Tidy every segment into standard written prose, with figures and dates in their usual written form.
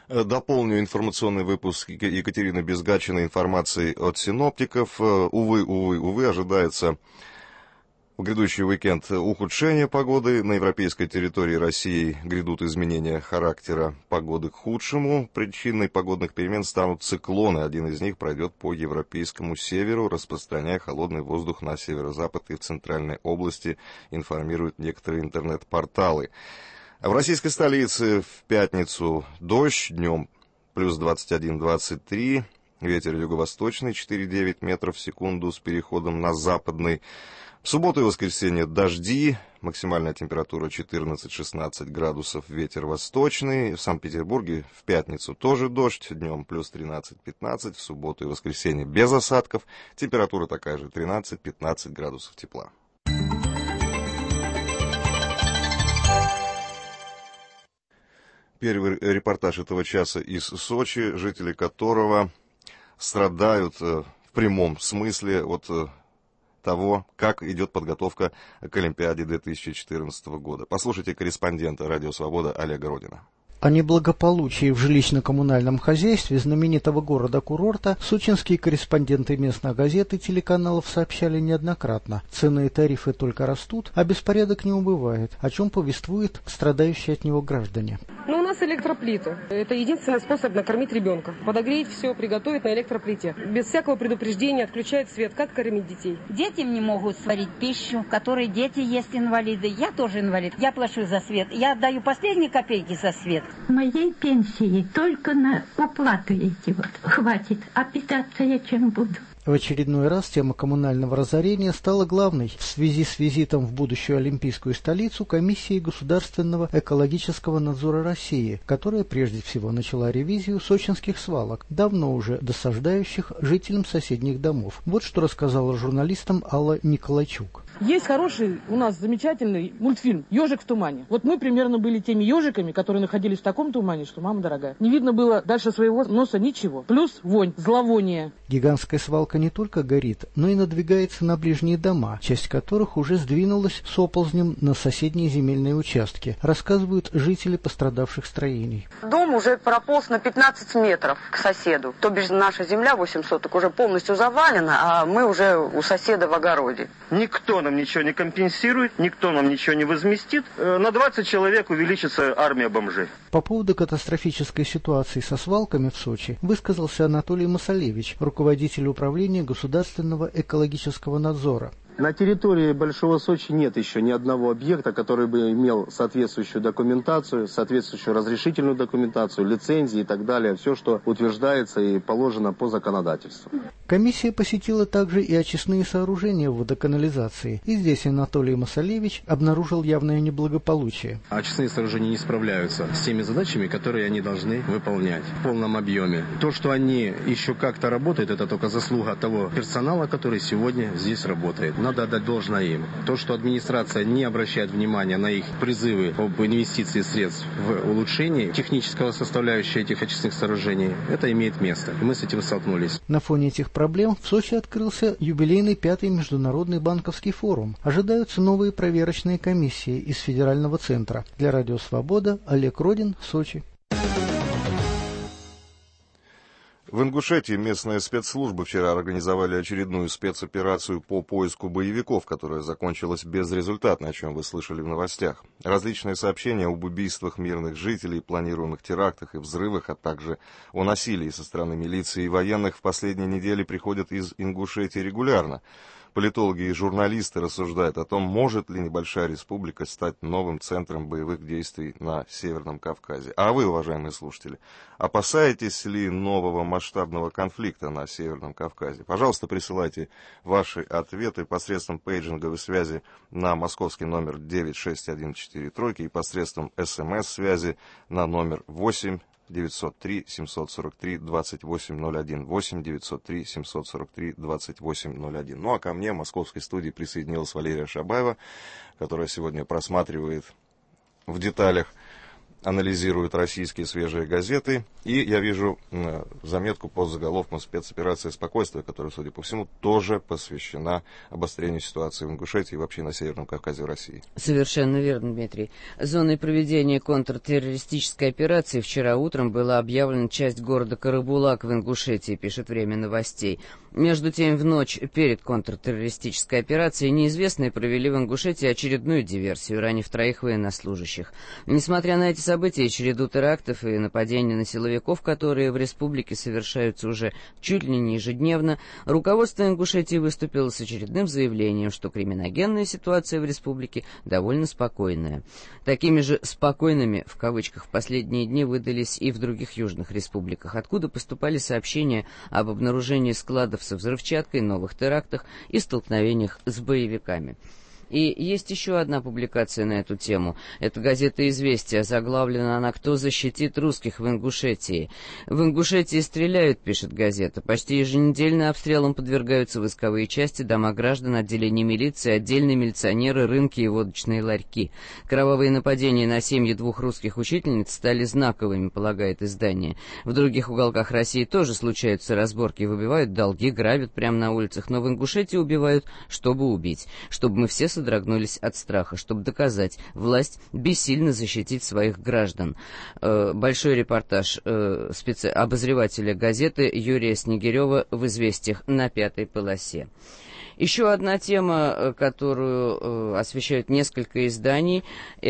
Дополню информационный выпуск Екатерины Безгачиной информацией от синоптиков. Увы, ожидается в грядущий уикенд ухудшение погоды. На европейской территории России грядут изменения характера погоды к худшему. Причиной погодных перемен станут циклоны. Один из них пройдет по европейскому северу, распространяя холодный воздух на северо-запад и в центральной области, информируют некоторые интернет-порталы. В российской столице в пятницу дождь, днем плюс 21-23, ветер юго-восточный 4,9 метров в секунду с переходом на западный. В субботу и воскресенье дожди, максимальная температура 14-16 градусов, ветер восточный. В Санкт-Петербурге в пятницу тоже дождь, днем плюс 13-15, в субботу и воскресенье без осадков, температура такая же 13-15 градусов тепла. Первый репортаж этого часа из Сочи, жители которого страдают в прямом смысле от того, как идет подготовка к Олимпиаде 2014 года. Послушайте корреспондента «Радио Свобода» Олега Родина. О неблагополучии в жилищно-коммунальном хозяйстве знаменитого города-курорта сочинские корреспонденты местных газет и телеканалов сообщали неоднократно. Цены и тарифы только растут, а беспорядок не убывает, о чем повествуют страдающие от него граждане. У нас электроплита. Это единственный способ накормить ребенка. Подогреть все, приготовить на электроплите. Без всякого предупреждения отключают свет. Как кормить детей? Дети не могут сварить пищу, которые дети есть инвалиды. Я тоже инвалид. Я плачу за свет. Я отдаю последние копейки за свет. Моей пенсии только на оплату эти хватит, а питаться я чем буду? В очередной раз тема коммунального разорения стала главной в связи с визитом в будущую олимпийскую столицу комиссии Государственного экологического надзора России, которая прежде всего начала ревизию сочинских свалок, давно уже досаждающих жителям соседних домов. Вот что рассказала журналистам Алла Николайчук. Есть хороший у нас замечательный мультфильм «Ежик в тумане». Вот мы примерно были теми ежиками, которые находились в таком тумане, что, мама дорогая, не видно было дальше своего носа ничего. Плюс вонь, зловоние. Гигантская свалка не только горит, но и надвигается на ближние дома, часть которых уже сдвинулась с оползнем на соседние земельные участки, рассказывают жители пострадавших строений. Дом уже прополз на 15 метров к соседу. То бишь наша земля 8 соток уже полностью завалена, а мы уже у соседа в огороде. Никто нам ничего не компенсирует, никто нам ничего не возместит. На 20 человек увеличится армия бомжей. По поводу катастрофической ситуации со свалками в Сочи высказался Анатолий Масалевич, руководитель управления Государственного экологического надзора. На территории Большого Сочи нет еще ни одного объекта, который бы имел соответствующую документацию, соответствующую разрешительную документацию, лицензии и так далее, все, что утверждается и положено по законодательству. Комиссия посетила также и очистные сооружения в водоканализации. И здесь Анатолий Масалевич обнаружил явное неблагополучие. Очистные сооружения не справляются с теми задачами, которые они должны выполнять в полном объеме. То, что они еще как-то работают, это только заслуга того персонала, который сегодня здесь работает. Надо отдать должное им. То, что администрация не обращает внимания на их призывы об инвестиции средств в улучшение технического составляющей этих очистных сооружений, это имеет место. И мы с этим столкнулись. На фоне этих проблем в Сочи открылся юбилейный 5-й международный банковский форум. Ожидаются новые проверочные комиссии из федерального центра. Для Радио Свобода Олег Родин, Сочи. В Ингушетии местные спецслужбы вчера организовали очередную спецоперацию по поиску боевиков, которая закончилась безрезультатно, о чем вы слышали в новостях. Различные сообщения об убийствах мирных жителей, планируемых терактах и взрывах, а также о насилии со стороны милиции и военных в последние недели приходят из Ингушетии регулярно. Политологи и журналисты рассуждают о том, может ли небольшая республика стать новым центром боевых действий на Северном Кавказе. А вы, уважаемые слушатели, опасаетесь ли нового масштабного конфликта на Северном Кавказе? Пожалуйста, присылайте ваши ответы посредством пейджинговой связи на московский номер 96143 и посредством СМС-связи на номер 8 903 743 2801, 8 903 743 2801. Ну а ко мне в московской студии присоединилась Валерия Шабаева, которая сегодня просматривает в деталях анализирует российские свежие газеты. И я вижу заметку под заголовком «Спецоперация «Спокойствие», которая, судя по всему, тоже посвящена обострению ситуации в Ингушетии и вообще на Северном Кавказе в России. Совершенно верно, Дмитрий. Зоной проведения контртеррористической операции вчера утром была объявлена часть города Карабулак в Ингушетии, пишет «Время новостей». Между тем, в ночь перед контртеррористической операцией неизвестные провели в Ингушетии очередную диверсию, ранив 3 военнослужащих. Несмотря на эти события и череду терактов и нападений на силовиков, которые в республике совершаются уже чуть ли не ежедневно, руководство Ингушетии выступило с очередным заявлением, что криминогенная ситуация в республике довольно спокойная. Такими же «спокойными» в кавычках в последние дни выдались и в других южных республиках, откуда поступали сообщения об обнаружении складов со взрывчаткой, новых терактах и столкновениях с боевиками. И есть еще одна публикация на эту тему. Это газета «Известия». Заглавлена она «Кто защитит русских в Ингушетии?». В Ингушетии стреляют, пишет газета. Почти еженедельно обстрелам подвергаются войсковые части, дома граждан, отделения милиции, отдельные милиционеры, рынки и водочные ларьки. Кровавые нападения на семьи 2 русских учительниц стали знаковыми, полагает издание. В других уголках России тоже случаются разборки, выбивают долги, грабят прямо на улицах. Но в Ингушетии убивают, чтобы убить, чтобы мы все содрогнулись от страха, чтобы доказать, власть бессильно защитить своих граждан. Большой репортаж обозревателя газеты Юрия Снегирева в «Известиях» на 5-й полосе. Еще одна тема, которую освещают несколько изданий,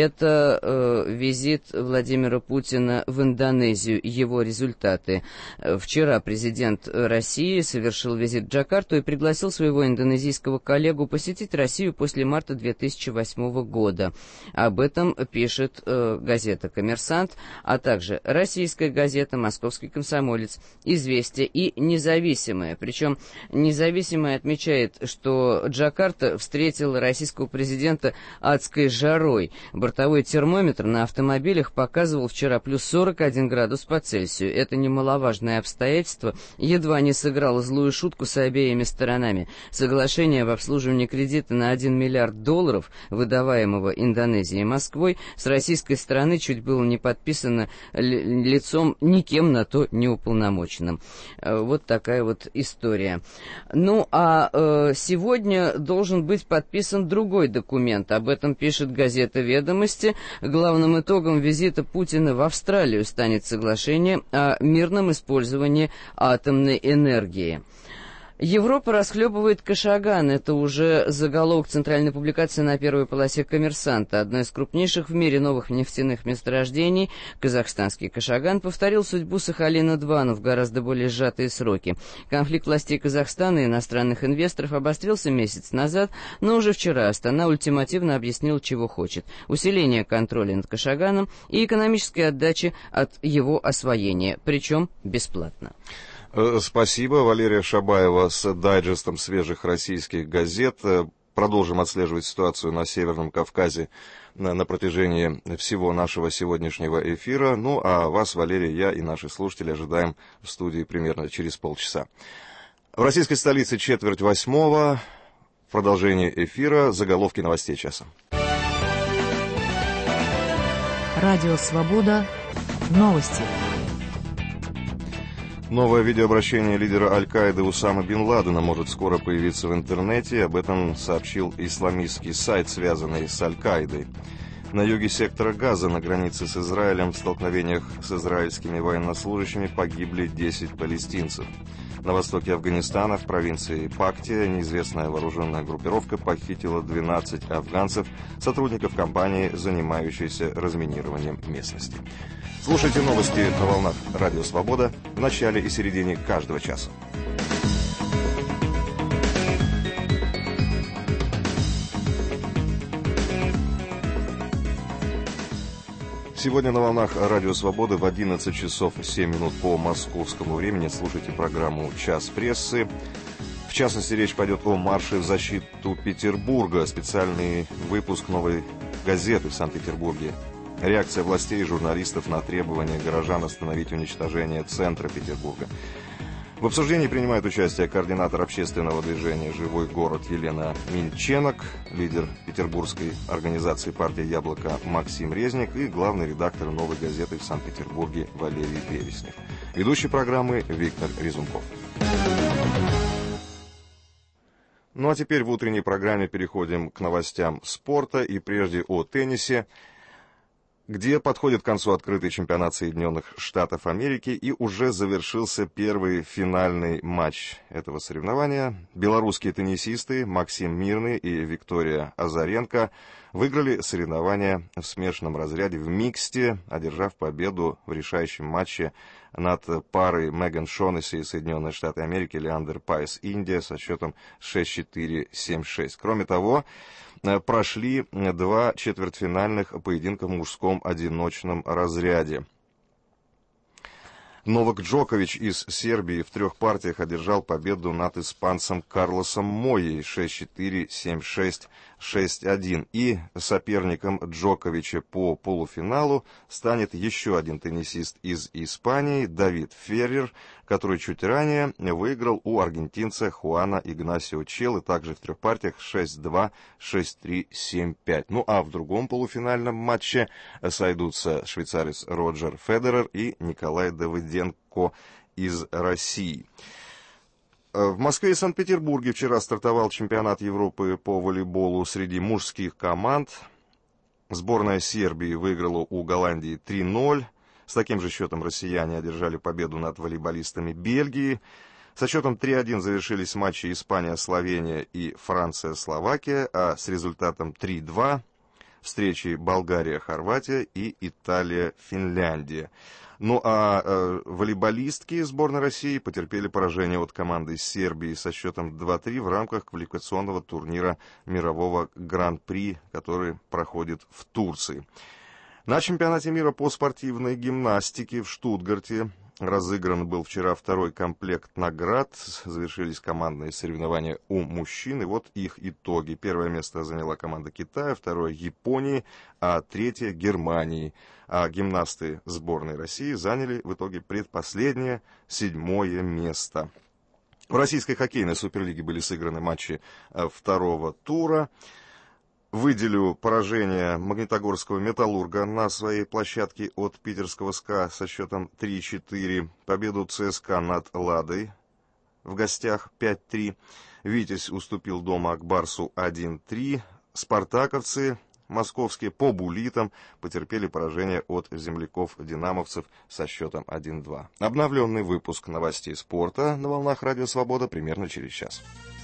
это визит Владимира Путина в Индонезию, его результаты. Вчера президент России совершил визит в Джакарту и пригласил своего индонезийского коллегу посетить Россию после марта 2008 года. Об этом пишет газета «Коммерсант», а также российская газета «Московский комсомолец», «Известия» и «Независимая». Причем «Независимая» отмечает, что Джакарта встретила российского президента адской жарой. Бортовой термометр на автомобилях показывал вчера плюс 41 градус по Цельсию. Это немаловажное обстоятельство едва не сыграло злую шутку с обеими сторонами. Соглашение об обслуживании кредита на $1 миллиард, выдаваемого Индонезией и Москвой, с российской стороны чуть было не подписано лицом никем на то не уполномоченным. Вот такая вот история. Ну, а сегодня должен быть подписан другой документ. Об этом пишет газета «Ведомости». Главным итогом визита Путина в Австралию станет соглашение о мирном использовании атомной энергии. Европа расхлебывает Кашаган. Это уже заголовок центральной публикации на 1-й полосе «Коммерсанта». Одно из крупнейших в мире новых нефтяных месторождений, казахстанский Кашаган, повторил судьбу Сахалина-2, но в гораздо более сжатые сроки. Конфликт властей Казахстана и иностранных инвесторов обострился месяц назад, но уже вчера Астана ультимативно объяснил, чего хочет: усиление контроля над Кашаганом и экономической отдачи от его освоения, причем бесплатно. Спасибо. Валерия Шабаева с дайджестом свежих российских газет. Продолжим отслеживать ситуацию на Северном Кавказе на протяжении всего нашего сегодняшнего эфира. Ну, а вас, Валерия, я и наши слушатели ожидаем в студии примерно через полчаса. В российской столице 7:45. Продолжение эфира. Заголовки новостей часа. Радио «Свобода». Новости. Новое видеообращение лидера Аль-Каиды Усама бен Ладена может скоро появиться в интернете. Об этом сообщил исламистский сайт, связанный с Аль-Каидой. На юге сектора Газа, на границе с Израилем, в столкновениях с израильскими военнослужащими погибли 10 палестинцев. На востоке Афганистана, в провинции Пактия, неизвестная вооруженная группировка похитила 12 афганцев, сотрудников компании, занимающейся разминированием местности. Слушайте новости на волнах «Радио Свобода» в начале и середине каждого часа. Сегодня на волнах «Радио Свободы» в 11 часов 7 минут по московскому времени слушайте программу «Час прессы». В частности, речь пойдет о марше в защиту Петербурга, специальный выпуск «Новой газеты» в Санкт-Петербурге. Реакция властей и журналистов на требование горожан остановить уничтожение центра Петербурга. В обсуждении принимает участие координатор общественного движения «Живой город» Елена Минченок, лидер петербургской организации партии «Яблоко» Максим Резник и главный редактор «Новой газеты» в Санкт-Петербурге Валерий Береснев. Ведущий программы Виктор Резунков. Ну а теперь в утренней программе переходим к новостям спорта и прежде о теннисе, где подходит к концу открытый чемпионат Соединенных Штатов Америки и уже завершился первый финальный матч этого соревнования. Белорусские теннисисты Максим Мирный и Виктория Азаренко выиграли соревнования в смешанном разряде в миксте, одержав победу в решающем матче над парой Меган Шонесси из Соединенных Штатов Америки, Леандер Пайс, Индия, со счетом 6-4, 7-6. Кроме того, прошли два четвертьфинальных поединка в мужском одиночном разряде. Новак Джокович из Сербии в трех партиях одержал победу над испанцем Карлосом Мойей 6-4, 7-6, 6-1. И соперником Джоковича по полуфиналу станет еще один теннисист из Испании, Давид Феррер, который чуть ранее выиграл у аргентинца Хуана Игнасио Челлы, также в трех партиях 6-2, 6-3, 7-5. Ну а в другом полуфинальном матче сойдутся швейцарец Роджер Федерер и Николай Давыденко из России. В Москве и Санкт-Петербурге вчера стартовал чемпионат Европы по волейболу среди мужских команд. Сборная Сербии выиграла у Голландии 3-0. С таким же счетом россияне одержали победу над волейболистами Бельгии. Со счетом 3-1 завершились матчи Испания-Словения и Франция-Словакия, а с результатом 3-2 встречи Болгария-Хорватия и Италия-Финляндия. Ну а волейболистки сборной России потерпели поражение от команды из Сербии со счетом 2-3 в рамках квалификационного турнира мирового Гран-при, который проходит в Турции. На чемпионате мира по спортивной гимнастике в Штутгарте разыгран был вчера второй комплект наград. Завершились командные соревнования у мужчин. И вот их итоги. Первое место заняла команда Китая, второе Японии, а третье Германии. А гимнасты сборной России заняли в итоге предпоследнее, 7-е место. В российской хоккейной суперлиге были сыграны матчи второго тура. Выделю поражение магнитогорского «Металлурга» на своей площадке от питерского СКА со счетом 3-4, победу ЦСКА над «Ладой» в гостях 5-3, «Витязь» уступил дома Акбарсу 1-3, «Спартаковцы» московские по буллитам потерпели поражение от земляков-динамовцев со счетом 1-2. Обновленный выпуск новостей спорта на волнах Радио Свобода примерно через час.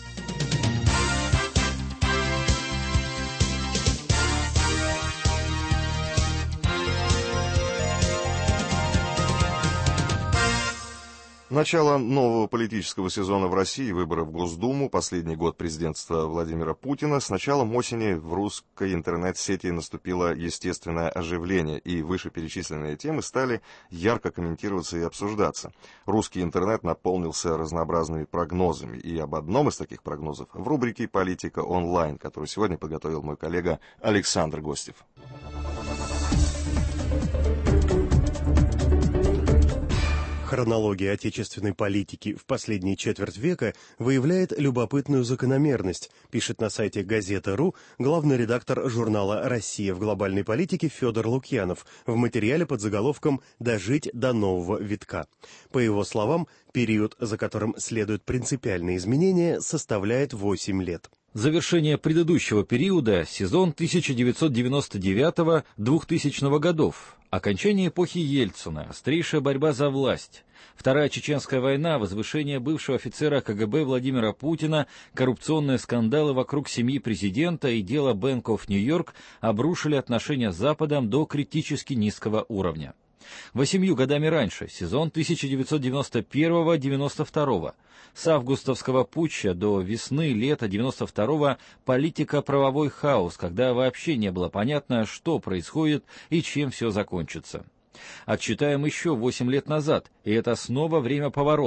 Начало нового политического сезона в России, выборы в Госдуму, последний год президентства Владимира Путина. С началом осени в русской интернет-сети наступило естественное оживление, и вышеперечисленные темы стали ярко комментироваться и обсуждаться. Русский интернет наполнился разнообразными прогнозами, и об одном из таких прогнозов в рубрике «Политика онлайн», которую сегодня подготовил мой коллега Александр Гостев. Хронология отечественной политики в последние четверть века выявляет любопытную закономерность, пишет на сайте Газета.ру главный редактор журнала «Россия в глобальной политике» Федор Лукьянов в материале под заголовком «Дожить до нового витка». По его словам, период, за которым следуют принципиальные изменения, составляет 8 лет. Завершение предыдущего периода – сезон 1999-2000 годов, окончание эпохи Ельцина, острейшая борьба за власть, Вторая Чеченская война, возвышение бывшего офицера КГБ Владимира Путина, коррупционные скандалы вокруг семьи президента и дело Bank of New York обрушили отношения с Западом до критически низкого уровня. 8 годами раньше, сезон 1991-92, с августовского путча до весны-лета 92-го политико-правовой хаос, когда вообще не было понятно, что происходит и чем все закончится. Отсчитаем еще 8 лет назад, и это снова время поворота.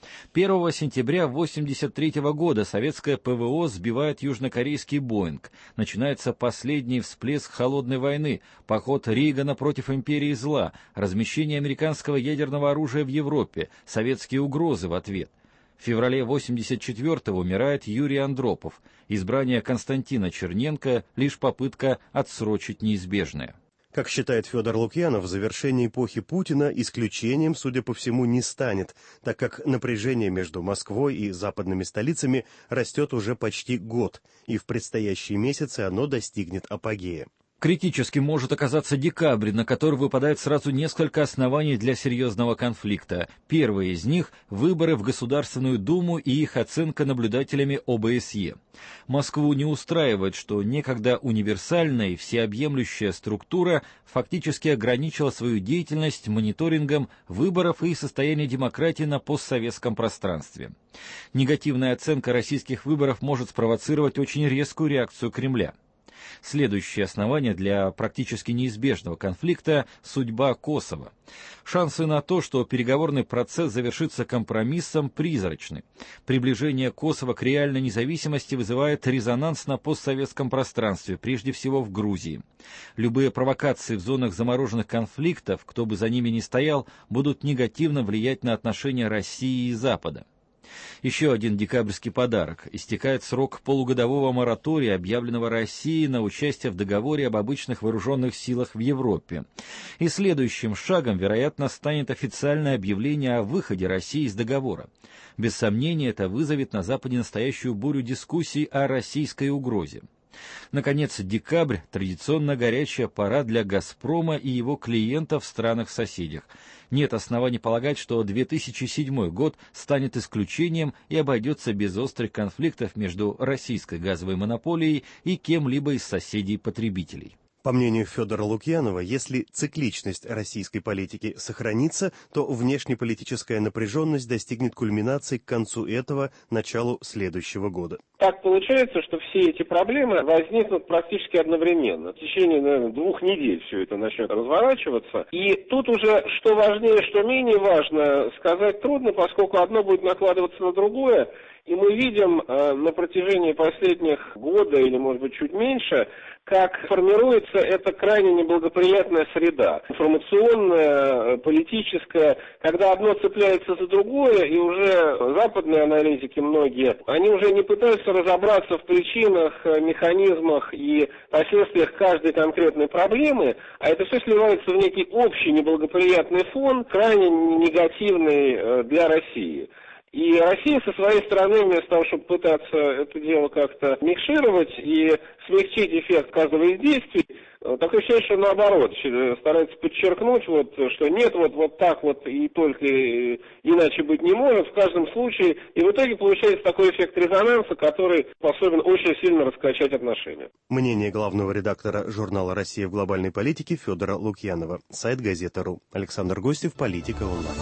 1 сентября 1983 года советское ПВО сбивает южнокорейский «Боинг». Начинается последний всплеск холодной войны, поход Рейгана против империи зла, размещение американского ядерного оружия в Европе, советские угрозы в ответ. В феврале 1984-го умирает Юрий Андропов. Избрание Константина Черненко — лишь попытка отсрочить неизбежное. Как считает Федор Лукьянов, завершение эпохи Путина исключением, судя по всему, не станет, так как напряжение между Москвой и западными столицами растет уже почти год, и в предстоящие месяцы оно достигнет апогея. Критическим может оказаться декабрь, на который выпадает сразу несколько оснований для серьезного конфликта. Первое из них – выборы в Государственную Думу и их оценка наблюдателями ОБСЕ. Москву не устраивает, что некогда универсальная и всеобъемлющая структура фактически ограничила свою деятельность мониторингом выборов и состояния демократии на постсоветском пространстве. Негативная оценка российских выборов может спровоцировать очень резкую реакцию Кремля. Следующее основание для практически неизбежного конфликта – судьба Косово. Шансы на то, что переговорный процесс завершится компромиссом, призрачны. Приближение Косово к реальной независимости вызывает резонанс на постсоветском пространстве, прежде всего в Грузии. Любые провокации в зонах замороженных конфликтов, кто бы за ними ни стоял, будут негативно влиять на отношения России и Запада. Еще один декабрьский подарок. Истекает срок полугодового моратория, объявленного Россией на участие в договоре об обычных вооруженных силах в Европе. И следующим шагом, вероятно, станет официальное объявление о выходе России из договора. Без сомнения, это вызовет на Западе настоящую бурю дискуссий о российской угрозе. Наконец, декабрь – традиционно горячая пора для «Газпрома» и его клиентов в странах-соседях. Нет оснований полагать, что 2007 год станет исключением и обойдется без острых конфликтов между российской газовой монополией и кем-либо из соседей-потребителей. По мнению Федора Лукьянова, если цикличность российской политики сохранится, то внешнеполитическая напряженность достигнет кульминации к концу этого, началу следующего года. Так получается, что все эти проблемы возникнут практически одновременно. В течение, наверное, 2 недель все это начнет разворачиваться. И тут уже, что важнее, что менее важно, сказать трудно, поскольку одно будет накладываться на другое. И мы видим на протяжении последних года, или, может быть, чуть меньше, как формируется эта крайне неблагоприятная среда, информационная, политическая, когда одно цепляется за другое, и уже западные аналитики многие, они уже не пытаются разобраться в причинах, механизмах и последствиях каждой конкретной проблемы, а это все сливается в некий общий неблагоприятный фон, крайне негативный для России. И Россия со своей стороны, вместо того, чтобы пытаться это дело как-то микшировать и смягчить эффект каждого из действий, такое ощущение, что наоборот, старается подчеркнуть, что нет, вот так вот и только иначе быть не может в каждом случае. И в итоге получается такой эффект резонанса, который способен очень сильно раскачать отношения. Мнение главного редактора журнала «Россия в глобальной политике» Федора Лукьянова. Сайт Газета.ру. Александр Гостев, Политика онлайн.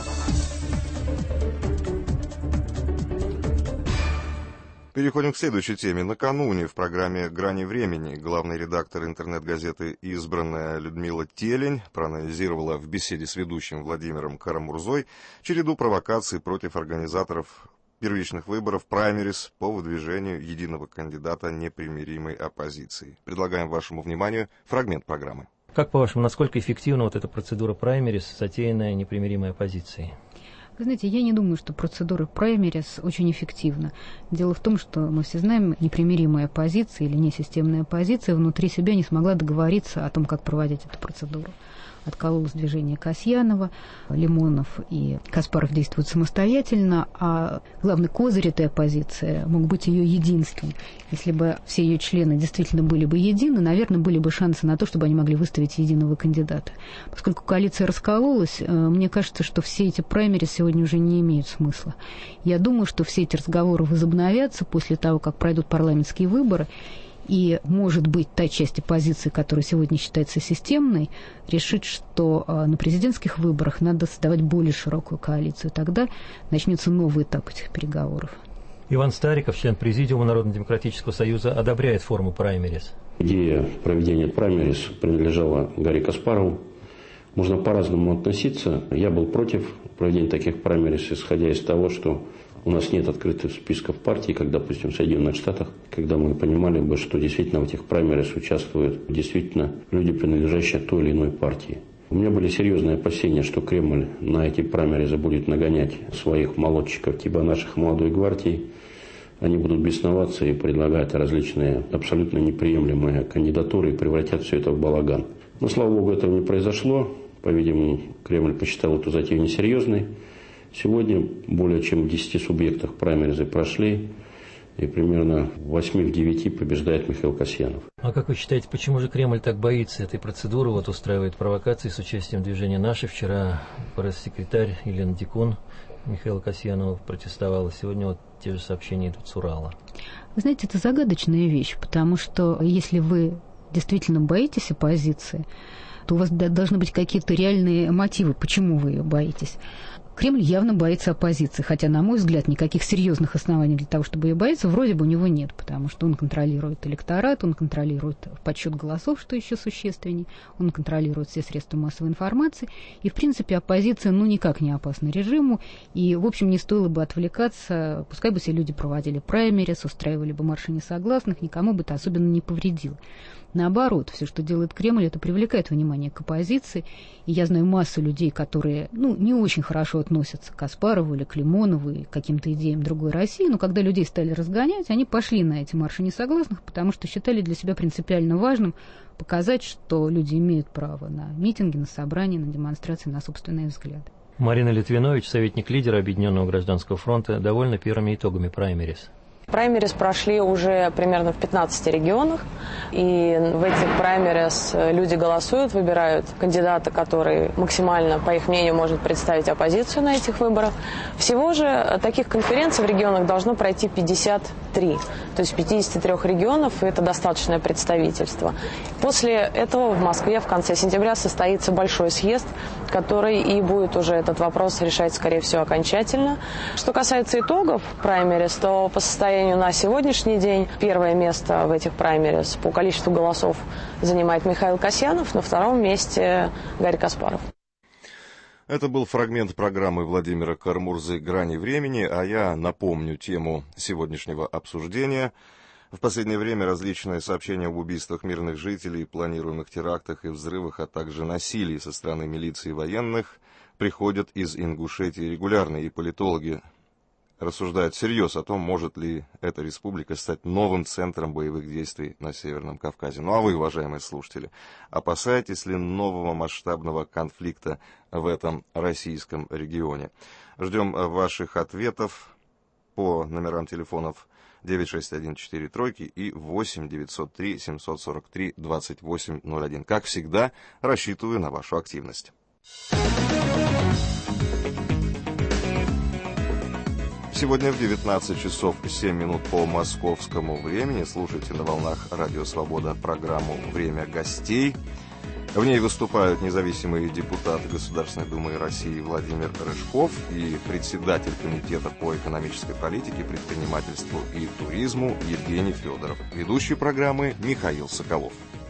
Переходим к следующей теме. Накануне в программе «Грани времени» главный редактор интернет-газеты «Избранная» Людмила Телень проанализировала в беседе с ведущим Владимиром Карамурзой череду провокаций против организаторов первичных выборов праймерис по выдвижению единого кандидата непримиримой оппозиции. Предлагаем вашему вниманию фрагмент программы. Как, по-вашему, насколько эффективна вот эта процедура праймерис, затеянная непримиримой оппозицией? Вы знаете, я не думаю, что процедура праймерис очень эффективна. Дело в том, что мы все знаем, непримиримая оппозиция или несистемная оппозиция внутри себя не смогла договориться о том, как проводить эту процедуру. Откололось движение Касьянова, Лимонов и Каспаров действуют самостоятельно, а главный козырь этой оппозиции мог быть ее единством. Если бы все ее члены действительно были бы едины, наверное, были бы шансы на то, чтобы они могли выставить единого кандидата. Поскольку коалиция раскололась, мне кажется, что все эти праймерис сегодня уже не имеют смысла. Я думаю, что все эти разговоры возобновятся после того, как пройдут парламентские выборы, и, может быть, та часть оппозиции, которая сегодня считается системной, решит, что на президентских выборах надо создавать более широкую коалицию. Тогда начнется новый этап этих переговоров. Иван Стариков, член Президиума Народно-демократического союза, одобряет форму праймерис. Идея проведения праймерис принадлежала Гарри Каспарову. Можно по-разному относиться. Я был против проведения таких праймериз, исходя из того, что у нас нет открытых списков партий, как, допустим, в Соединенных Штатах, когда мы понимали бы, что действительно в этих праймериз участвуют действительно люди, принадлежащие той или иной партии. У меня были серьезные опасения, что Кремль на эти праймеризы будет нагонять своих молодчиков, типа наших молодой гвардии. Они будут бесноваться и предлагать различные абсолютно неприемлемые кандидатуры и превратят все это в балаган. Но, слава богу, этого не произошло. По-видимому, Кремль посчитал эту затею несерьезной. Сегодня более чем в 10 субъектах праймеризы прошли, и примерно в 8 в 9 побеждает Михаил Касьянов. А как вы считаете, почему же Кремль так боится этой процедуры, устраивает провокации с участием движения «Наши»? Вчера пресс-секретарь Елена Дикун Михаила Касьянова протестовала, сегодня те же сообщения идут с Урала. Вы знаете, это загадочная вещь, потому что если вы действительно боитесь оппозиции, то у вас должны быть какие-то реальные мотивы, почему вы ее боитесь. Кремль явно боится оппозиции, хотя, на мой взгляд, никаких серьезных оснований для того, чтобы ее бояться, вроде бы у него нет, потому что он контролирует электорат, он контролирует подсчет голосов, что еще существеннее, он контролирует все средства массовой информации, и, в принципе, оппозиция, никак не опасна режиму, и, в общем, не стоило бы отвлекаться, пускай бы все люди проводили праймерис, устраивали бы марши несогласных, никому бы это особенно не повредило. Наоборот, все, что делает Кремль, это привлекает внимание к оппозиции. И я знаю массу людей, которые не очень хорошо относятся к Каспарову или к Лимонову и к каким-то идеям другой России, но когда людей стали разгонять, они пошли на эти марши несогласных, потому что считали для себя принципиально важным показать, что люди имеют право на митинги, на собрания, на демонстрации, на собственные взгляды. Марина Литвинович, советник лидера Объединенного гражданского фронта, довольна первыми итогами праймерис. Праймерис прошли уже примерно в 15 регионах, и в этих праймерис люди голосуют, выбирают кандидата, который максимально, по их мнению, может представить оппозицию на этих выборах. Всего же таких конференций в регионах должно пройти 53, то есть 53 регионов, и это достаточное представительство. После этого в Москве в конце сентября состоится большой съезд, который и будет уже этот вопрос решать, скорее всего, окончательно. Что касается итогов праймерис, то по состоянию на сегодняшний день первое место в этих праймерис по количеству голосов занимает Михаил Касьянов, на втором месте Гарри Каспаров. Это был фрагмент программы Владимира Кармурзы «Грани времени», а я напомню тему сегодняшнего обсуждения. В последнее время различные сообщения об убийствах мирных жителей, планируемых терактах и взрывах, а также насилии со стороны милиции и военных приходят из Ингушетии регулярно, и политологи рассуждают всерьез о том, может ли эта республика стать новым центром боевых действий на Северном Кавказе. Ну а вы, уважаемые слушатели, опасаетесь ли нового масштабного конфликта в этом российском регионе? Ждем ваших ответов по номерам телефонов 96143 и 8-903-743-2801. Как всегда, рассчитываю на вашу активность. Сегодня в 19 часов 7 минут по московскому времени слушайте на волнах Радио Свобода программу «Время гостей». В ней выступают независимый депутат Государственной Думы России Владимир Рыжков и председатель Комитета по экономической политике, предпринимательству и туризму Евгений Федоров. Ведущий программы Михаил Соколов.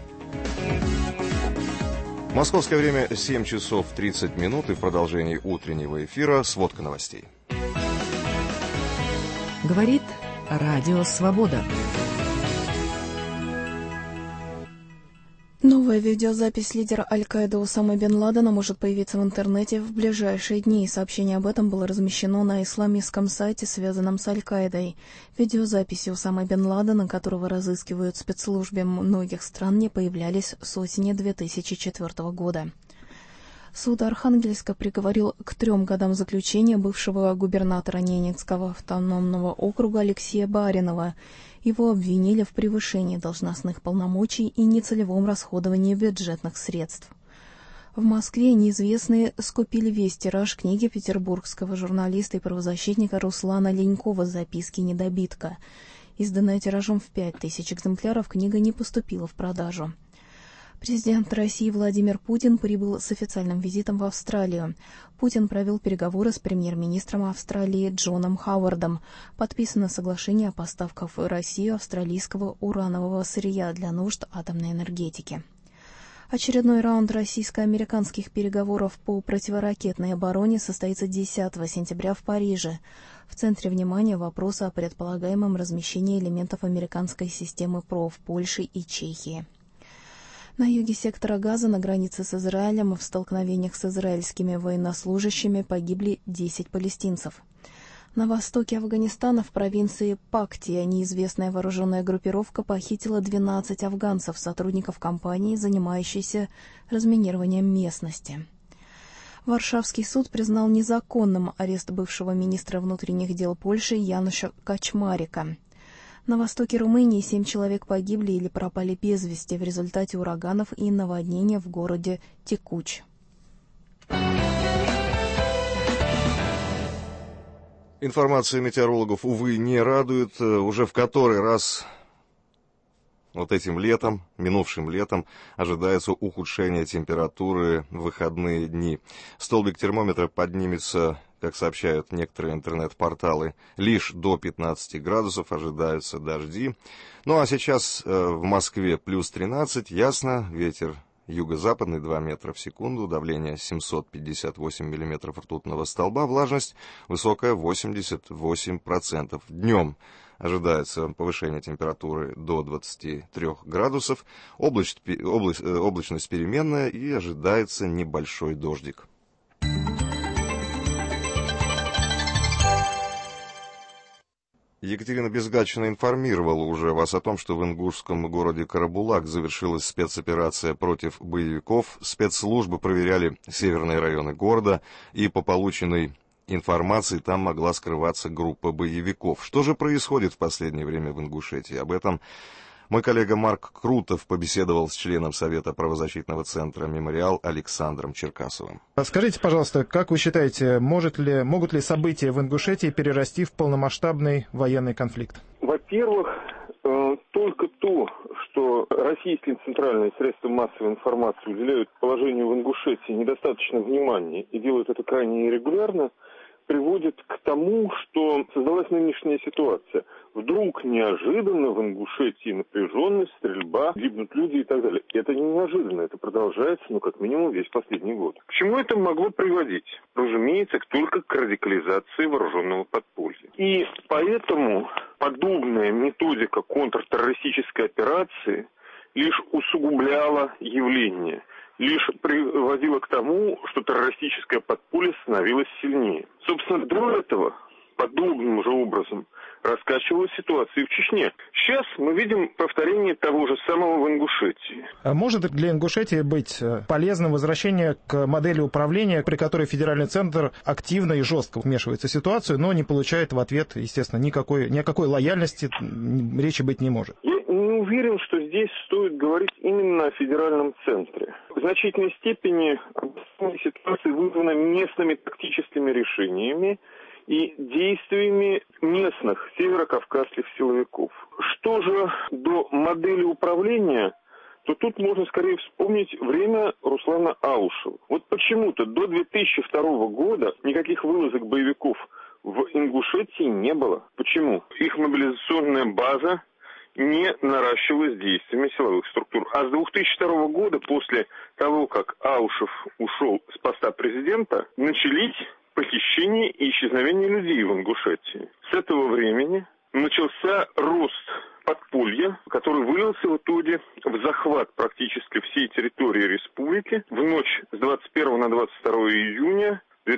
Московское время 7 часов 30 минут, и в продолжении утреннего эфира сводка новостей. Говорит Радио Свобода. Новая видеозапись лидера Аль-Каиды Усамы бен Ладена может появиться в интернете в ближайшие дни. Сообщение об этом было размещено на исламистском сайте, связанном с Аль-Каидой. Видеозаписи Усамы бен Ладена, которого разыскивают спецслужбы многих стран, не появлялись с осени 2004 года. Суд Архангельска приговорил к 3 годам заключения бывшего губернатора Ненецкого автономного округа Алексея Баринова. Его обвинили в превышении должностных полномочий и нецелевом расходовании бюджетных средств. В Москве неизвестные скупили весь тираж книги петербургского журналиста и правозащитника Руслана Ленькова «Записки недобитка». Изданная тиражом в 5000 экземпляров, книга не поступила в продажу. Президент России Владимир Путин прибыл с официальным визитом в Австралию. Путин провел переговоры с премьер-министром Австралии Джоном Хауардом. Подписано соглашение о поставках в Россию австралийского уранового сырья для нужд атомной энергетики. Очередной раунд российско-американских переговоров по противоракетной обороне состоится 10 сентября в Париже. В центре внимания вопросы о предполагаемом размещении элементов американской системы ПРО в Польше и Чехии. На юге сектора Газа на границе с Израилем в столкновениях с израильскими военнослужащими погибли 10 палестинцев. На востоке Афганистана в провинции Пактия неизвестная вооруженная группировка похитила 12 афганцев, сотрудников компании, занимающейся разминированием местности. Варшавский суд признал незаконным арест бывшего министра внутренних дел Польши Януша Качмарика. На востоке Румынии 7 человек погибли или пропали без вести в результате ураганов и наводнения в городе Текуч. Информация метеорологов, увы, не радует. Уже в который раз вот этим летом, минувшим летом, ожидается ухудшение температуры в выходные дни. Столбик термометра поднимется, как сообщают некоторые интернет-порталы, лишь до 15 градусов, ожидаются дожди. Ну а сейчас в Москве плюс 13, ясно, ветер юго-западный 2 метра в секунду, давление 758 миллиметров ртутного столба, влажность высокая 88%. Днем ожидается повышение температуры до 23 градусов, облачность переменная и ожидается небольшой дождик. Екатерина Безгачина информировала уже вас о том, что в ингушском городе Карабулак завершилась спецоперация против боевиков. Спецслужбы проверяли северные районы города, и по полученной информации там могла скрываться группа боевиков. Что же происходит в последнее время в Ингушетии? Об этом мой коллега Марк Крутов побеседовал с членом Совета правозащитного центра «Мемориал» Александром Черкасовым. Скажите, пожалуйста, как вы считаете, могут ли события в Ингушетии перерасти в полномасштабный военный конфликт? Во-первых, только то, что российские центральные средства массовой информации уделяют положению в Ингушетии недостаточно внимания и делают это крайне нерегулярно, приводит к тому, что создалась нынешняя ситуация. Вдруг неожиданно в Ингушетии напряженность, стрельба, гибнут люди и так далее. Это не неожиданно, это продолжается, как минимум, весь последний год. К чему это могло приводить? Разумеется, только к радикализации вооруженного подполья. И поэтому подобная методика контртеррористической операции лишь усугубляла явление, лишь приводила к тому, что террористическое подполье становилось сильнее. Собственно, до этого подобным же образом раскачивалась ситуация в Чечне. Сейчас мы видим повторение того же самого в Ингушетии. Может для Ингушетии быть полезным возвращение к модели управления, при которой федеральный центр активно и жестко вмешивается в ситуацию, но не получает в ответ, естественно, ни о какой лояльности речи быть не может? Я не уверен, что здесь стоит говорить именно о федеральном центре. В значительной степени ситуация вызвана местными тактическими решениями и действиями местных северокавказских силовиков. Что же до модели управления, то тут можно скорее вспомнить время Руслана Аушева. Вот почему-то до 2002 года никаких вылазок боевиков в Ингушетии не было. Почему? Их мобилизационная база не наращивалась действиями силовых структур. А с 2002 года, после того, как Аушев ушел с поста президента, начались похищение и исчезновение людей в Ингушетии. С этого времени начался рост подполья, который вылился в итоге в захват практически всей территории республики в ночь с 21 на 22 июня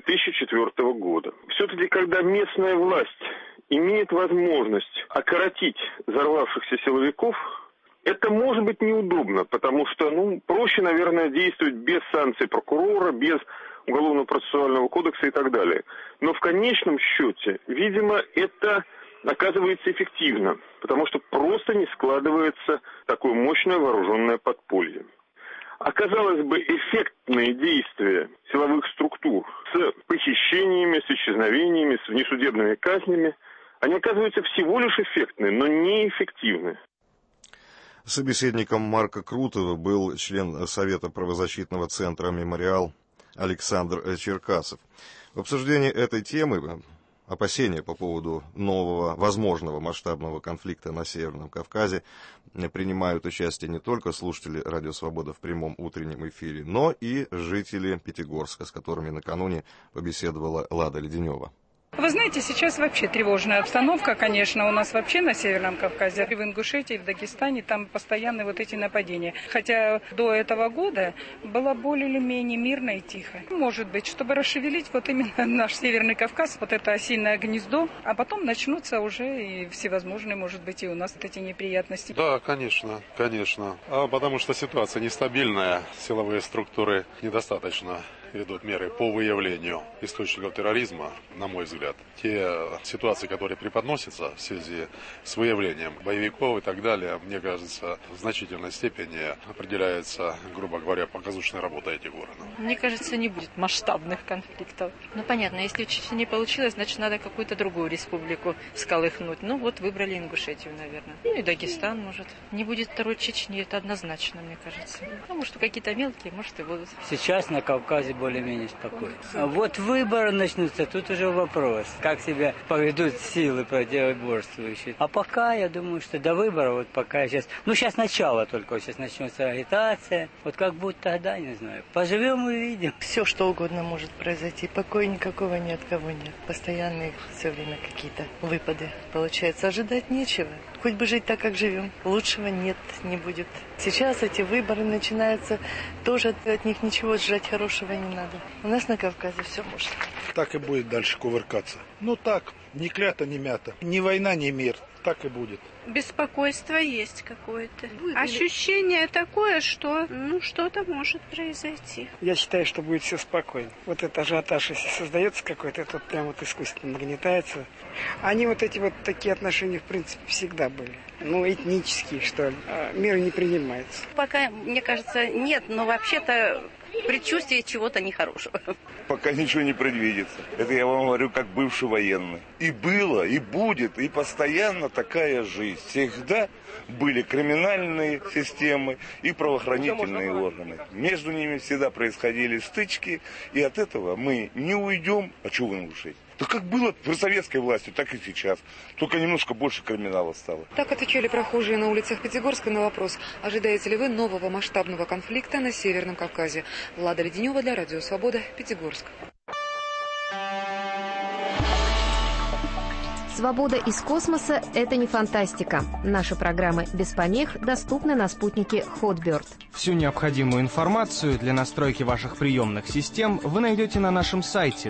2004 года. Все-таки, когда местная власть имеет возможность окоротить взорвавшихся силовиков, это может быть неудобно, потому что, проще, наверное, действовать без санкций прокурора, без Уголовно-процессуального кодекса и так далее. Но в конечном счете, видимо, это оказывается эффективно, потому что просто не складывается такое мощное вооруженное подполье. Оказалось бы, эффектные действия силовых структур с похищениями, с исчезновениями, с внесудебными казнями, они оказываются всего лишь эффектны, но неэффективны. Собеседником Марка Крутова был член Совета правозащитного центра «Мемориал» Александр Черкасов. В обсуждении этой темы опасения по поводу нового, возможного масштабного конфликта на Северном Кавказе принимают участие не только слушатели «Радио Свобода» в прямом утреннем эфире, но и жители Пятигорска, с которыми накануне побеседовала Лада Леденева. Вы знаете, сейчас вообще тревожная обстановка, конечно, у нас вообще на Северном Кавказе. В Ингушетии, в Дагестане там постоянные вот эти нападения. Хотя до этого года было более или менее мирно и тихо. Может быть, чтобы расшевелить вот именно наш Северный Кавказ, вот это осиное гнездо, а потом начнутся уже и всевозможные, может быть, и у нас вот эти неприятности. Да, конечно, конечно. Потому что ситуация нестабильная, силовые структуры недостаточно ведут меры по выявлению источников терроризма, на мой взгляд. Те ситуации, которые преподносятся в связи с выявлением боевиков и так далее, мне кажется, в значительной степени определяется, грубо говоря, показушной работой этих органов. Мне кажется, не будет масштабных конфликтов. Ну, понятно, если в Чечне не получилось, значит, надо какую-то другую республику всколыхнуть. Ну, вот выбрали Ингушетию, наверное. Ну, и Дагестан, может. Не будет второй Чечни, это однозначно, мне кажется. Ну, может, какие-то мелкие, может, и будут. Сейчас на Кавказе более-менее спокойно. А вот выборы начнутся, тут уже вопрос, как себя поведут силы противоборствующие. А пока, я думаю, что до выборов, вот пока сейчас, ну сейчас начало только, сейчас начнется агитация, вот как будет тогда, не знаю. Поживем, увидим. Все, что угодно может произойти, покоя никакого ни от кого нет. Постоянные все время какие-то выпады. Получается, ожидать нечего. Хоть бы жить так, как живем. Лучшего нет, не будет. Сейчас эти выборы начинаются, тоже от них ничего ждать хорошего не надо. У нас на Кавказе все можно. Так и будет дальше кувыркаться. Ну так, ни клята, ни мята. Ни война, ни мир. Так и будет. Беспокойство есть какое-то. Ощущение такое, что что-то может произойти. Я считаю, что будет все спокойно. Вот этот ажиотаж, если создается какой-то, это прям вот искусственно нагнетается. Они вот эти вот такие отношения, в принципе, всегда были. Ну, этнические, что ли. Мир не принимается. Пока, мне кажется, нет, но вообще-то предчувствие чего-то нехорошего. Пока ничего не предвидится. Это я вам говорю как бывший военный. И было, и будет, и постоянно такая жизнь. Всегда были криминальные системы и правоохранительные органы. Между ними всегда происходили стычки, и от этого мы не уйдем. А чего вы нарушаете? Да как было при советской власти, так и сейчас. Только немножко больше криминала стало. Так отвечали прохожие на улицах Пятигорска на вопрос, ожидаете ли вы нового масштабного конфликта на Северном Кавказе. Лада Леденева для Радио Свобода, Пятигорск. Свобода из космоса – это не фантастика. Наши программы без помех доступны на спутнике Hotbird. Всю необходимую информацию для настройки ваших приемных систем вы найдете на нашем сайте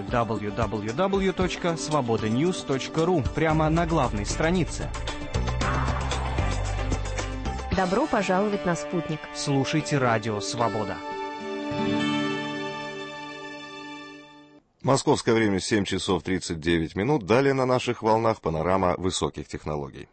www.svobodanews.ru прямо на главной странице. Добро пожаловать на спутник. Слушайте Радио Свобода. Московское время 7 часов 39 минут. Далее на наших волнах панорама высоких технологий.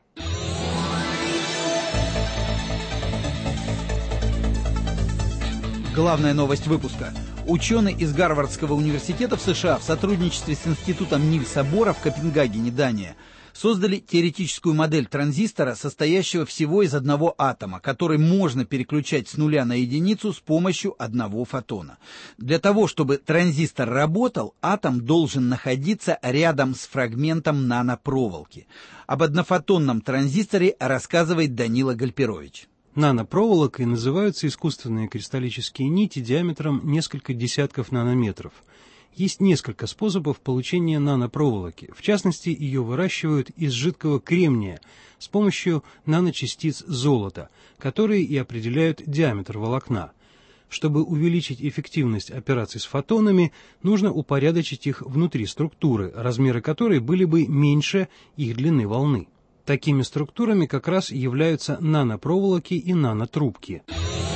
Главная новость выпуска. Ученые из Гарвардского университета в США в сотрудничестве с институтом Нильса Бора в Копенгагене, Дания, создали теоретическую модель транзистора, состоящего всего из одного атома, который можно переключать с нуля на единицу с помощью одного фотона. Для того, чтобы транзистор работал, атом должен находиться рядом с фрагментом нанопроволоки. Об однофотонном транзисторе рассказывает Данила Гальперович. Нанопроволокой называются искусственные кристаллические нити диаметром несколько десятков нанометров. Есть несколько способов получения нанопроволоки. В частности, ее выращивают из жидкого кремния с помощью наночастиц золота, которые и определяют диаметр волокна. Чтобы увеличить эффективность операций с фотонами, нужно упорядочить их внутри структуры, размеры которой были бы меньше их длины волны. Такими структурами как раз являются нанопроволоки и нанотрубки.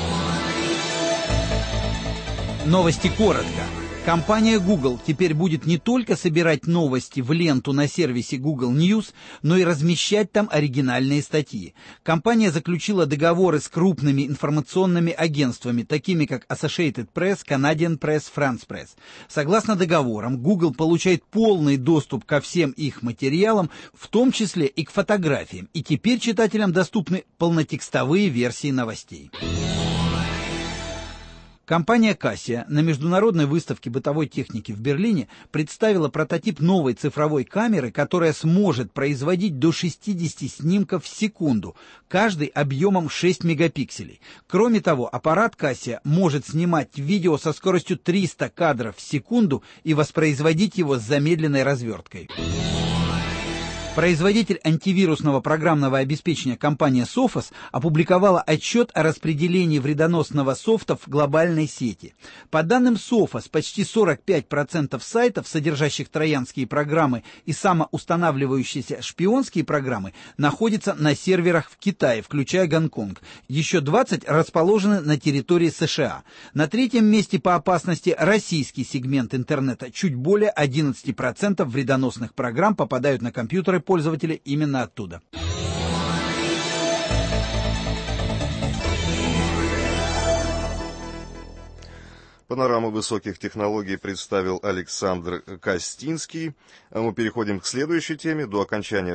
Новости коротко. Компания Google теперь будет не только собирать новости в ленту на сервисе Google News, но и размещать там оригинальные статьи. Компания заключила договоры с крупными информационными агентствами, такими как Associated Press, Canadian Press, France Press. Согласно договорам, Google получает полный доступ ко всем их материалам, в том числе и к фотографиям, и теперь читателям доступны полнотекстовые версии новостей. Компания Cassia на международной выставке бытовой техники в Берлине представила прототип новой цифровой камеры, которая сможет производить до 60 снимков в секунду, каждый объемом 6 мегапикселей. Кроме того, аппарат Cassia может снимать видео со скоростью 300 кадров в секунду и воспроизводить его с замедленной разверткой. Производитель антивирусного программного обеспечения компания Sophos опубликовала отчет о распределении вредоносного софта в глобальной сети. По данным Sophos, почти 45% сайтов, содержащих троянские программы и самоустанавливающиеся шпионские программы, находятся на серверах в Китае, включая Гонконг. Еще 20 расположены на территории США. На третьем месте по опасности российский сегмент интернета. Чуть более 11% вредоносных программ попадают на компьютеры пользователя именно оттуда. Панораму высоких технологий представил Александр Костинский. Мы переходим к следующей теме. До окончания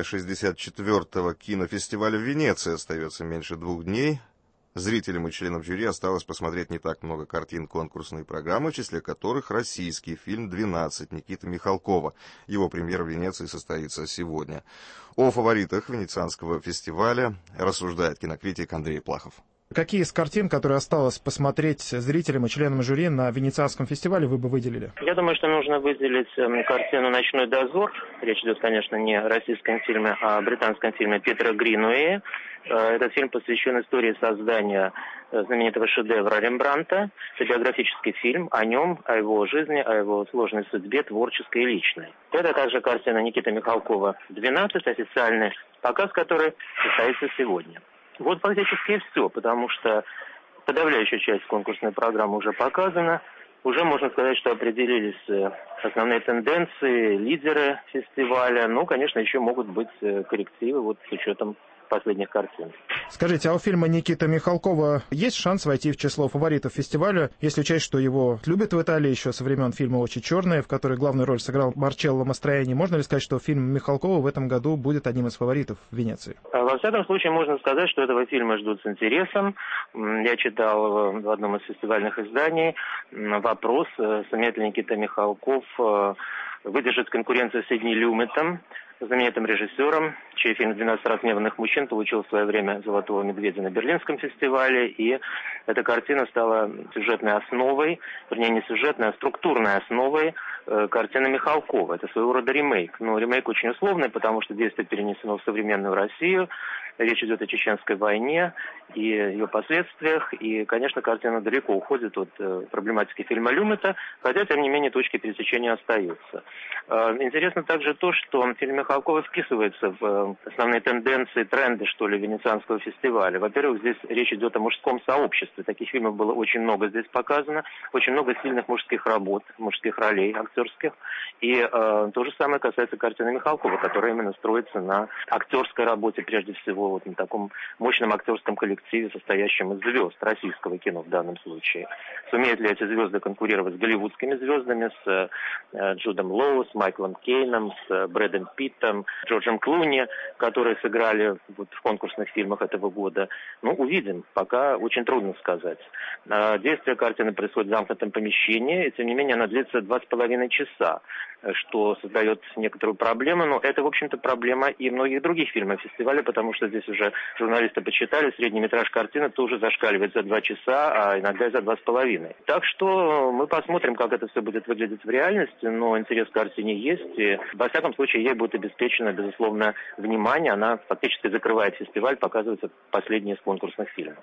64-го кинофестиваля в Венеции остается меньше 2 дней. Зрителям и членам жюри осталось посмотреть не так много картин конкурсной программы, в числе которых российский фильм «12» Никиты Михалкова. Его премьера в Венеции состоится сегодня. О фаворитах Венецианского фестиваля рассуждает кинокритик Андрей Плахов. Какие из картин, которые осталось посмотреть зрителям и членам жюри на Венецианском фестивале, вы бы выделили? Я думаю, что нужно выделить картину «Ночной дозор». Речь идет, конечно, не о российском фильме, а о британском фильме Питера Гринуэя. Этот фильм посвящен истории создания знаменитого шедевра Рембрандта. Это биографический фильм о нем, о его жизни, о его сложной судьбе, творческой и личной. Это также картина Никиты Михалкова «12», официальный показ, который состоится сегодня. Вот фактически и все, потому что подавляющая часть конкурсной программы уже показана. Уже можно сказать, что определились основные тенденции, лидеры фестиваля. Ну, конечно, еще могут быть коррективы вот с учетом последних картин. Скажите, а у фильма Никиты Михалкова есть шанс войти в число фаворитов фестиваля, если учесть, что его любят в Италии еще со времен фильма «Очи черные», в которой главную роль сыграл Марчелло Мастроянни? Можно ли сказать, что фильм Михалкова в этом году будет одним из фаворитов в Венеции? Во всяком случае, можно сказать, что этого фильма ждут с интересом. Я читал в одном из фестивальных изданий вопрос, сумеет ли Никита Михалков выдержать конкуренцию с Сидни Люметом, знаменитым режиссером, чей фильм «12 разгневанных мужчин» получил в свое время «Золотого медведя» на Берлинском фестивале, и эта картина стала сюжетной основой, вернее, не сюжетной, а структурной основой картины Михалкова. Это своего рода ремейк. Но ремейк очень условный, потому что действие перенесено в современную Россию. Речь идет о Чеченской войне и ее последствиях. И, конечно, картина далеко уходит от проблематики фильма Люмета, хотя, тем не менее, точки пересечения остаются. Интересно также то, что фильм Михалкова вписывается в основные тенденции, тренды, что ли, Венецианского фестиваля. Во-первых, здесь речь идет о мужском сообществе. Таких фильмов было очень много здесь показано. Очень много сильных мужских работ, мужских ролей актерских. И то же самое касается картины Михалкова, которая именно строится на актерской работе, прежде всего, вот на таком мощном актерском коллективе, состоящем из звезд российского кино в данном случае. Сумеют ли эти звезды конкурировать с голливудскими звездами, с Джудом Лоу, с Майклом Кейном, с Брэдом Питтом, Джорджем Клуни, которые сыграли вот в конкурсных фильмах этого года? Ну, увидим. Пока очень трудно сказать. Действие картины происходит в замкнутом помещении, и тем не менее она длится 2,5 часа, что создает некоторую проблему, но это, в общем-то, проблема и многих других фильмов фестиваля, потому что здесь уже журналисты подсчитали, средний метраж картины тоже зашкаливает за 2 часа, а иногда и за 2,5. Так что мы посмотрим, как это все будет выглядеть в реальности, но интерес к картине есть, и во всяком случае ей будет обеспечено, безусловно, внимание, она фактически закрывает фестиваль, показывается последний из конкурсных фильмов.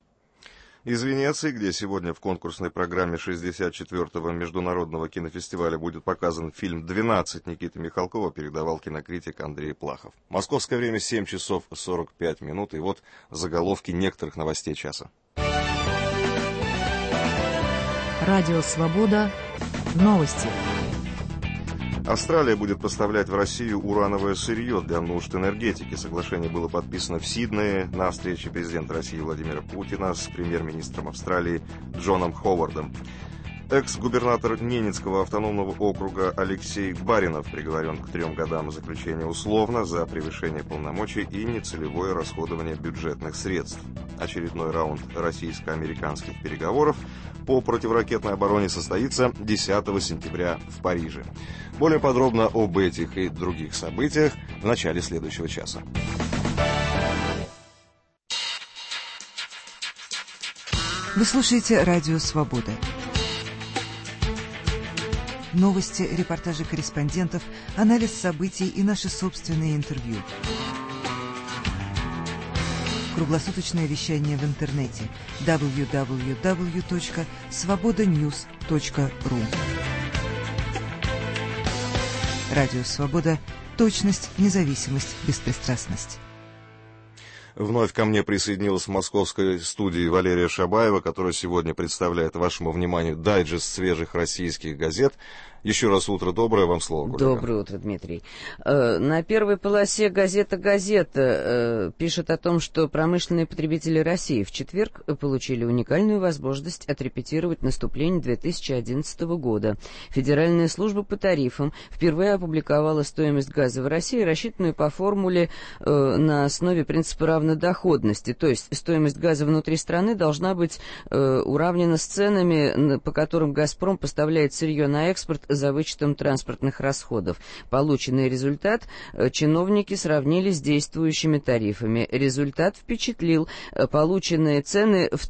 Из Венеции, где сегодня в конкурсной программе 64-го международного кинофестиваля будет показан фильм «12» Никиты Михалкова, передавал кинокритик Андрей Плахов. Московское время 7 часов 45 минут, и вот заголовки некоторых новостей часа. Радио «Свобода». Новости. Австралия будет поставлять в Россию урановое сырье для нужд энергетики. Соглашение было подписано в Сиднее на встрече президента России Владимира Путина с премьер-министром Австралии Джоном Ховардом. Экс-губернатор Ненецкого автономного округа Алексей Баринов приговорен к 3 годам заключения условно за превышение полномочий и нецелевое расходование бюджетных средств. Очередной раунд российско-американских переговоров по противоракетной обороне состоится 10 сентября в Париже. Более подробно об этих и других событиях в начале следующего часа. Вы слушаете «Радио Свобода». Новости, репортажи корреспондентов, анализ событий и наши собственные интервью. Круглосуточное вещание в интернете www.svobodanews.ru. Радио Свобода. Точность, независимость, беспристрастность. Вновь ко мне присоединилась в московской студии Валерия Шабаева, которая сегодня представляет вашему вниманию дайджест свежих российских газет. Еще раз утро доброе, вам слово, коллега. Доброе утро, Дмитрий. На первой полосе газета пишет о том, что промышленные потребители России в четверг получили уникальную возможность отрепетировать наступление 2011 года. Федеральная служба по тарифам впервые опубликовала стоимость газа в России, рассчитанную по формуле на основе принципа равнодоходности. То есть стоимость газа внутри страны должна быть уравнена с ценами, по которым «Газпром» поставляет сырье на экспорт за вычетом транспортных расходов. Полученный результат чиновники сравнили с действующими тарифами. Результат впечатлил. Полученные цены в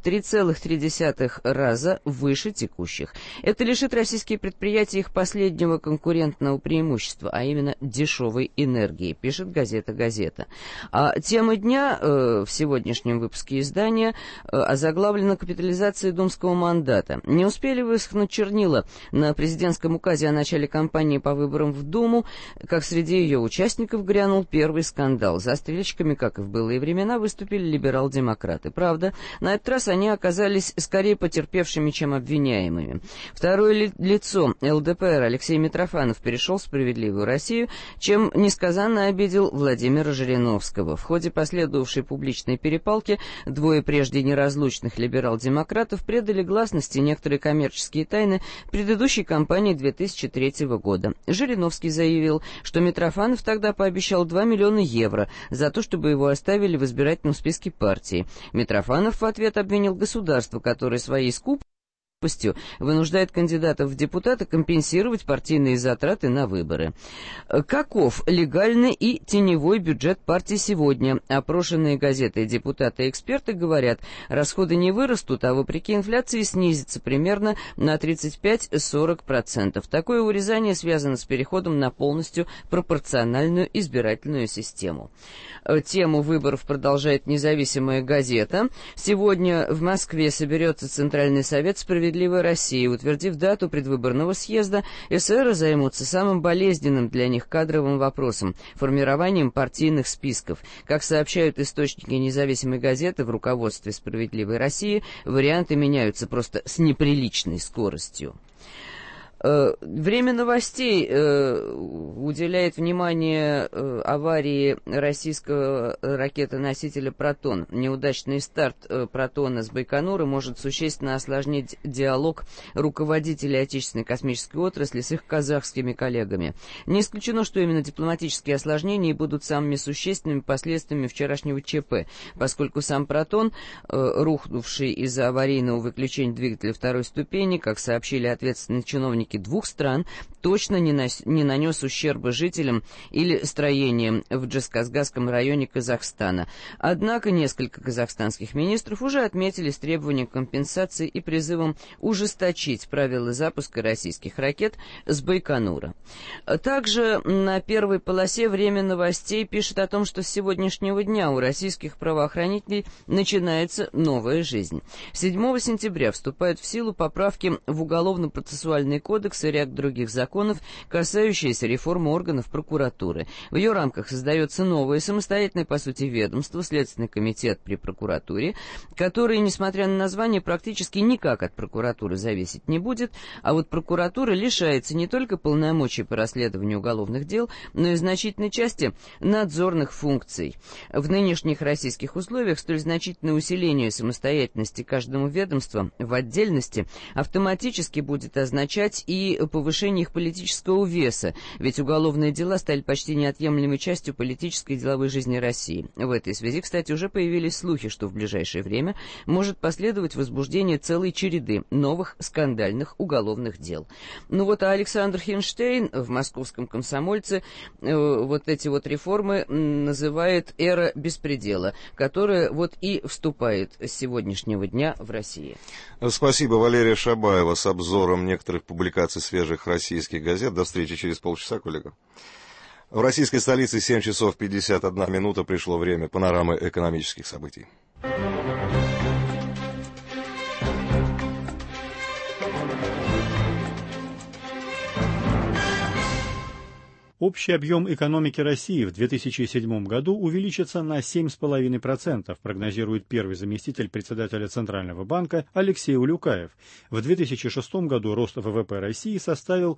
3,3 раза выше текущих. Это лишит российские предприятия их последнего конкурентного преимущества, а именно дешевой энергии, пишет газета. А тема дня в сегодняшнем выпуске издания озаглавлена «Капитализацией думского мандата». Не успели высохнуть чернила на президентском указе о начале кампании по выборам в Думу, как среди ее участников грянул первый скандал. Застрельщиками, как и в былые времена, выступили либерал-демократы. Правда, на этот раз они оказались скорее потерпевшими, чем обвиняемыми. Второе лицо ЛДПР Алексей Митрофанов перешел в «Справедливую Россию», чем несказанно обидел Владимира Жириновского. В ходе последовавшей публичной перепалки двое прежде неразлучных либерал-демократов предали гласности некоторые коммерческие тайны предыдущей кампании 2003 года. Жириновский заявил, что Митрофанов тогда пообещал 2 миллиона евро за то, чтобы его оставили в избирательном списке партии. Митрофанов в ответ обвинил государство, которое своей скупостью вынуждает кандидатов в депутаты компенсировать партийные затраты на выборы. Каков легальный и теневой бюджет партии сегодня? Опрошенные газеты, депутаты и эксперты говорят, расходы не вырастут, а вопреки инфляции снизятся примерно на 35-40%. Такое урезание связано с переходом на полностью пропорциональную избирательную систему. Тему выборов продолжает независимая газета. Сегодня в Москве соберется Центральный совет «Справедливой России». Утвердив дату предвыборного съезда, эсеры займутся самым болезненным для них кадровым вопросом – формированием партийных списков. Как сообщают источники независимой газеты, в руководстве «Справедливой России» варианты меняются просто с неприличной скоростью. Время новостей уделяет внимание аварии российского ракетоносителя «Протон». Неудачный старт «Протона» с Байконура может существенно осложнить диалог руководителей отечественной космической отрасли с их казахскими коллегами. Не исключено, что именно дипломатические осложнения будут самыми существенными последствиями вчерашнего ЧП, поскольку сам «Протон», рухнувший из-за аварийного выключения двигателя второй ступени, как сообщили ответственные чиновники двух стран, точно не нанес ущерба жителям или строениям в Джасказгасском районе Казахстана. Однако несколько казахстанских министров уже отметили с требованием компенсации и призывом ужесточить правила запуска российских ракет с Байконура. Также на первой полосе «Время новостей» пишет о том, что с сегодняшнего дня у российских правоохранителей начинается новая жизнь. 7 сентября вступают в силу поправки в Уголовно-процессуальный кодекс и ряд других законов, касающиеся реформы органов прокуратуры. В ее рамках создается новое самостоятельное, по сути, ведомство, Следственный комитет при прокуратуре, который, несмотря на название, практически никак от прокуратуры зависеть не будет, а вот прокуратура лишается не только полномочий по расследованию уголовных дел, но и значительной части надзорных функций. В нынешних российских условиях столь значительное усиление самостоятельности каждому ведомству в отдельности автоматически будет означать и повышение их политического веса, ведь уголовные дела стали почти неотъемлемой частью политической и деловой жизни России. В этой связи, кстати, уже появились слухи, что в ближайшее время может последовать возбуждение целой череды новых скандальных уголовных дел. Ну вот, а Александр Хинштейн в «Московском комсомольце» вот эти вот реформы называет «эра беспредела», которая вот и вступает с сегодняшнего дня в России. Спасибо, Валерия Шабаева, с обзором некоторых публикаций свежих российских газет. До встречи через полчаса, коллега. В российской столице 7 часов 51 минута пришло время панорамы экономических событий. Общий объем экономики России в 2007 году увеличится на 7,5%, прогнозирует первый заместитель председателя Центрального банка Алексей Улюкаев. В 2006 году рост ВВП России составил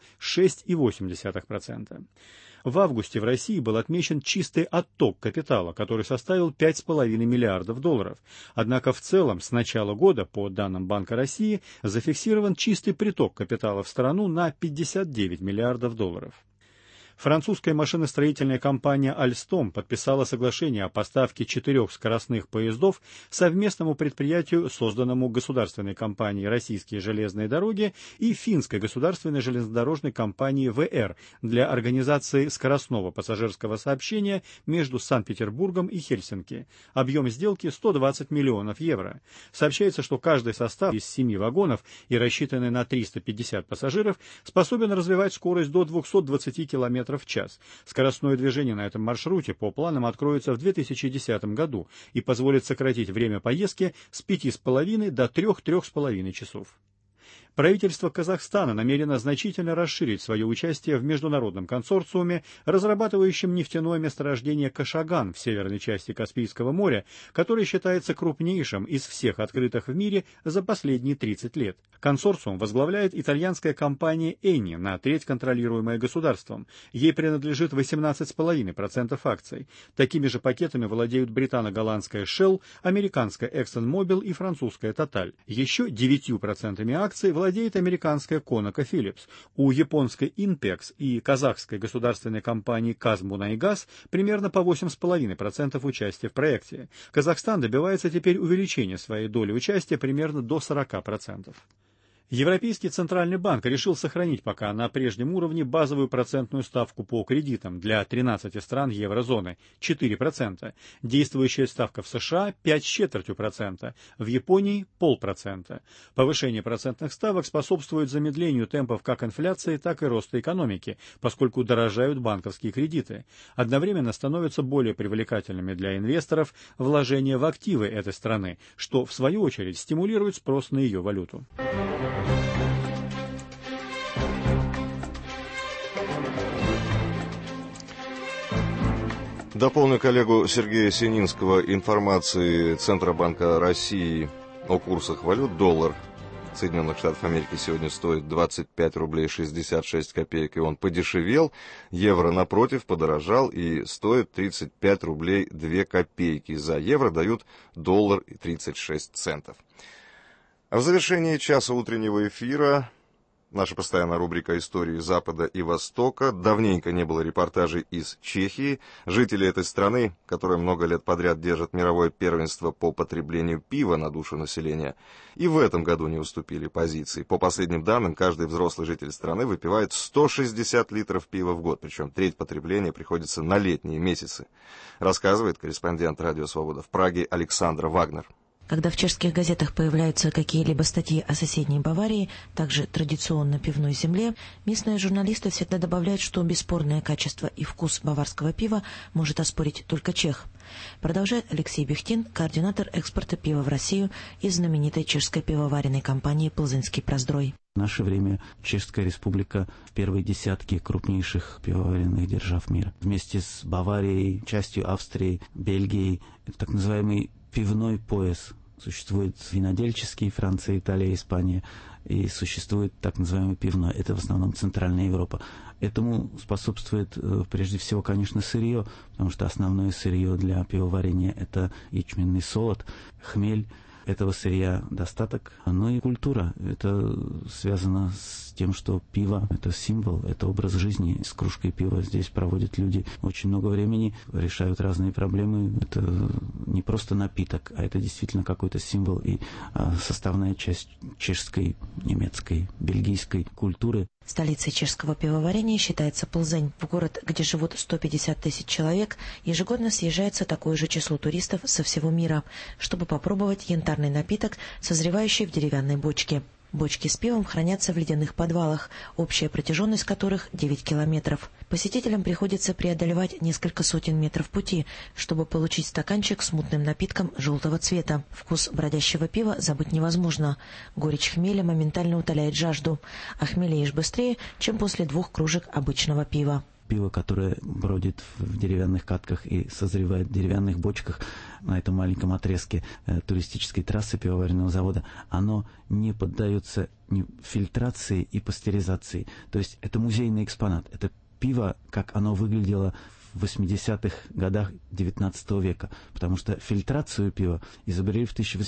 6,8%. В августе в России был отмечен чистый отток капитала, который составил 5,5 миллиардов долларов. Однако в целом с начала года, по данным Банка России, зафиксирован чистый приток капитала в страну на 59 миллиардов долларов. Французская машиностроительная компания «Альстом» подписала соглашение о поставке 4 скоростных поездов совместному предприятию, созданному государственной компанией «Российские железные дороги» и финской государственной железнодорожной компанией «ВР» для организации скоростного пассажирского сообщения между Санкт-Петербургом и Хельсинки. Объем сделки 120 миллионов евро. Сообщается, что каждый состав из 7 вагонов и рассчитанный на 350 пассажиров способен развивать скорость до 220 км в час. Скоростное движение на этом маршруте по планам откроется в 2010 году и позволит сократить время поездки с 5,5 до 3-3,5 часов. Правительство Казахстана намерено значительно расширить свое участие в международном консорциуме, разрабатывающем нефтяное месторождение Кашаган в северной части Каспийского моря, который считается крупнейшим из всех открытых в мире за последние 30 лет. Консорциум возглавляет итальянская компания Eni, на треть контролируемая государством. Ей принадлежит 18,5% акций. Такими же пакетами владеют британо-голландская Shell, американская ExxonMobil и французская Total. Еще 9% акций владеет американская ConocoPhillips. У японской Inpex и казахской государственной компании «Казмунайгаз» примерно по 8,5% участия в проекте. Казахстан добивается теперь увеличения своей доли участия примерно до 40%. Европейский Центральный банк решил сохранить пока на прежнем уровне базовую процентную ставку по кредитам для 13 стран еврозоны – 4%. Действующая ставка в США – 5,25%, в Японии – 0,5%. Повышение процентных ставок способствует замедлению темпов как инфляции, так и роста экономики, поскольку дорожают банковские кредиты. Одновременно становятся более привлекательными для инвесторов вложения в активы этой страны, что в свою очередь стимулирует спрос на ее валюту. Дополню коллегу Сергея Сининского информации Центробанка России о курсах валют. Доллар Соединенных Штатов Америки сегодня стоит 25 рублей 66 копеек, и он подешевел. Евро, напротив, подорожал и стоит 35 рублей 2 копейки. За евро дают доллар и 36 центов. А в завершении часа утреннего эфира наша постоянная рубрика «Истории Запада и Востока». Давненько не было репортажей из Чехии. Жители этой страны, которая много лет подряд держит мировое первенство по потреблению пива на душу населения, и в этом году не уступили позиции. По последним данным, каждый взрослый житель страны выпивает 160 литров пива в год, причем треть потребления приходится на летние месяцы, рассказывает корреспондент «Радио Свобода» в Праге Александра Вагнер. Когда в чешских газетах появляются какие-либо статьи о соседней Баварии, также традиционно пивной земле, местные журналисты всегда добавляют, что бесспорное качество и вкус баварского пива может оспорить только чех. Продолжает Алексей Бехтин, координатор экспорта пива в Россию из знаменитой чешской пивоваренной компании «Плзынский Проздрой». В наше время Чешская Республика в первой десятке крупнейших пивоваренных держав мира. Вместе с Баварией, частью Австрии, Бельгией, это так называемый пивной пояс. Существует винодельческий, Франция, Италия, Испания, и существует так называемый пивной. Это в основном Центральная Европа. Этому способствует прежде всего, конечно, сырье, потому что основное сырье для пивоварения – это ячменный солод, хмель, этого сырья достаток. Ну и культура. Это связано с тем, что пиво – это символ, это образ жизни. С кружкой пива здесь проводят люди очень много времени, решают разные проблемы. Это не просто напиток, а это действительно какой-то символ и составная часть чешской, немецкой, бельгийской культуры. Столицей чешского пивоварения считается Плзень. В город, где живут 150 тысяч человек, ежегодно съезжается такое же число туристов со всего мира, чтобы попробовать янтарный напиток, созревающий в деревянной бочке. Бочки с пивом хранятся в ледяных подвалах, общая протяженность которых 9 километров. Посетителям приходится преодолевать несколько сотен метров пути, чтобы получить стаканчик с мутным напитком желтого цвета. Вкус бродящего пива забыть невозможно. Горечь хмеля моментально утоляет жажду, а хмелеешь быстрее, чем после 2 кружек обычного пива. Пиво, которое бродит в деревянных катках и созревает в деревянных бочках на этом маленьком отрезке туристической трассы пивоваренного завода, оно не поддается фильтрации и пастеризации. То есть это музейный экспонат. Это пиво, как оно выглядело в 80-х годах XIX века, потому что фильтрацию пива изобрели в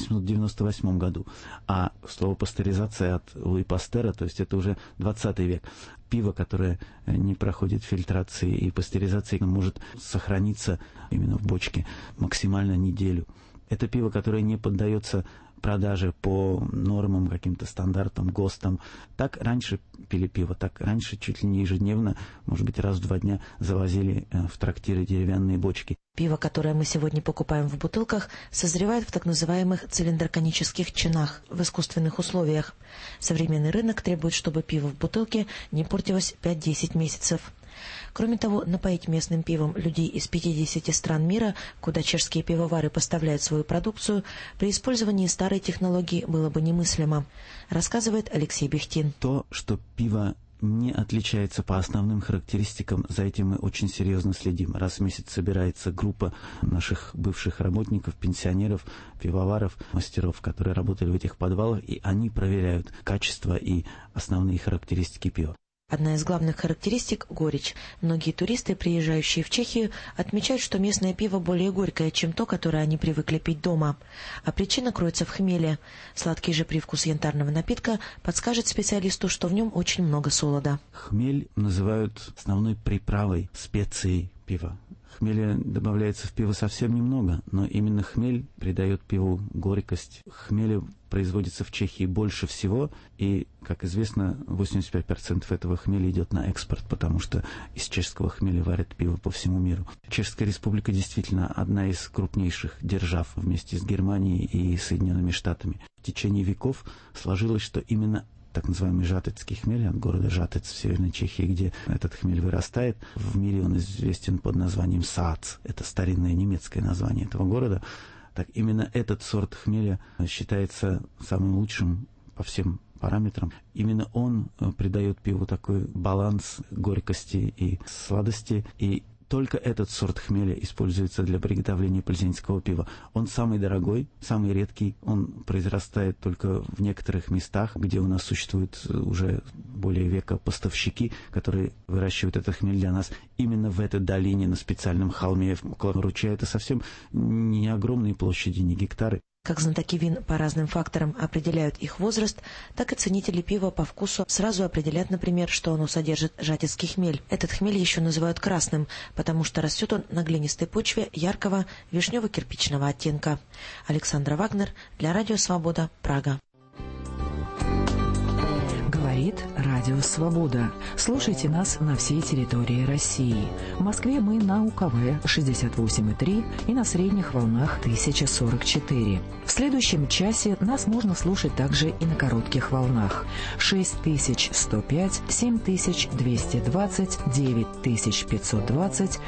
1898 году, а слово пастеризация от Луи Пастера, то есть это уже 20 век. Пиво, которое не проходит фильтрации и пастеризации, может сохраниться именно в бочке максимально неделю. Это пиво, которое не поддается продаже по нормам, каким-то стандартам, ГОСТам. Так раньше пили пиво, так раньше чуть ли не ежедневно, может быть, раз в 2 дня завозили в трактиры деревянные бочки. Пиво, которое мы сегодня покупаем в бутылках, созревает в так называемых цилиндроконических чинах в искусственных условиях. Современный рынок требует, чтобы пиво в бутылке не портилось 5-10 месяцев. Кроме того, напоить местным пивом людей из 50 стран мира, куда чешские пивовары поставляют свою продукцию, при использовании старой технологии было бы немыслимо, рассказывает Алексей Бехтин. То, что пиво не отличается по основным характеристикам, за этим мы очень серьезно следим. Раз в месяц собирается группа наших бывших работников, пенсионеров, пивоваров, мастеров, которые работали в этих подвалах, и они проверяют качество и основные характеристики пива. Одна из главных характеристик – горечь. Многие туристы, приезжающие в Чехию, отмечают, что местное пиво более горькое, чем то, которое они привыкли пить дома. А причина кроется в хмеле. Сладкий же привкус янтарного напитка подскажет специалисту, что в нем очень много солода. Хмель называют основной приправой, специей пива. Хмеля добавляется в пиво совсем немного, но именно хмель придает пиву горькость. Хмеля производится в Чехии больше всего, и, как известно, 85% этого хмеля идет на экспорт, потому что из чешского хмеля варят пиво по всему миру. Чешская республика действительно одна из крупнейших держав вместе с Германией и Соединенными Штатами. В течение веков сложилось, что именно так называемый жатецкий хмель от города Жатец в Северной Чехии, где этот хмель вырастает. В мире он известен под названием Саац. Это старинное немецкое название этого города. Так именно этот сорт хмеля считается самым лучшим по всем параметрам. Именно он придает пиву такой баланс горькости и сладости. И только этот сорт хмеля используется для приготовления плзенского пива. Он самый дорогой, самый редкий. Он произрастает только в некоторых местах, где у нас существуют уже более века поставщики, которые выращивают этот хмель для нас. Именно в этой долине, на специальном холме около ручья. Это совсем не огромные площади, не гектары. Как знатоки вин по разным факторам определяют их возраст, так и ценители пива по вкусу сразу определят, например, что оно содержит жатецкий хмель. Этот хмель еще называют красным, потому что растет он на глинистой почве яркого вишнево-кирпичного оттенка. Александра Вагнер для Радио Свобода, Прага. Говорит Радио Свобода. Слушайте нас на всей территории России. В Москве мы на УКВ 68,3 и на средних волнах 1044. В следующем часе нас можно слушать также и на коротких волнах 6105, 7220, 9520,